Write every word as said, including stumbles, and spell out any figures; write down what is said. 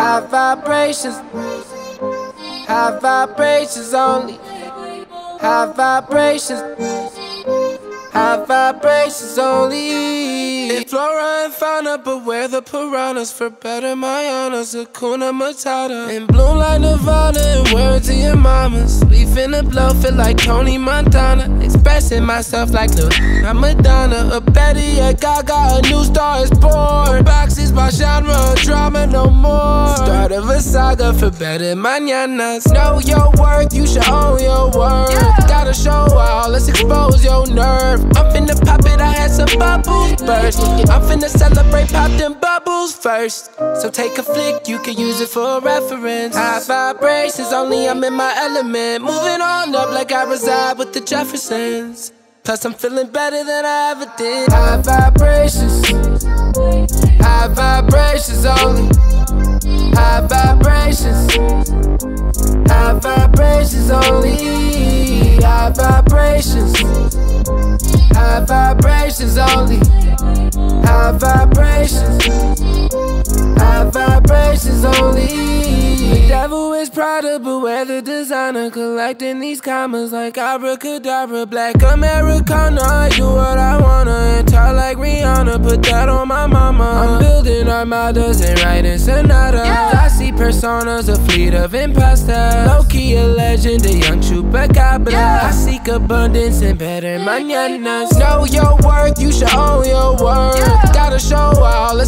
High vibrations, high vibrations only. High vibrations, high vibrations only. In flora and fauna, beware the piranhas. For better my honors, Hakuna Matata. In bloom like Nirvana, and words of your mamas. We finna blow, feel like Tony Montana. Expressing myself like Lil I'm Madonna. A better yet, Gaga, a new star is born. Boxes by genre, drama no more. Start of a saga for better mañanas. Know your worth, you should own your worth. Yeah. Gotta show out, let's expose your nerve. I'm finna pop it, I had some bubbles burst. I'm finna celebrate, pop them bubbles first. So take a flick, you can use it for reference. High vibrations only, I'm in my element. Moving on up like I reside with the Jeffersons. Plus I'm feeling better than I ever did. High vibrations, high vibrations only. High vibrations, high vibrations only. High vibrations, high vibrations only. High vibrations, high vibrations only. The devil is Prada, beware the designer. Collecting these commas like abracadabra. Black Americana, I do what I wanna. And talk like Rihanna, put that on my mama. I'm building armadas and writing sonatas. Yeah. I see personas, a fleet of imposters. Low-key a legend, a young chupacabra. Yeah. I seek abundance and better mañanas. Know your worth, you should own your worth. Yeah. Gotta show out, let's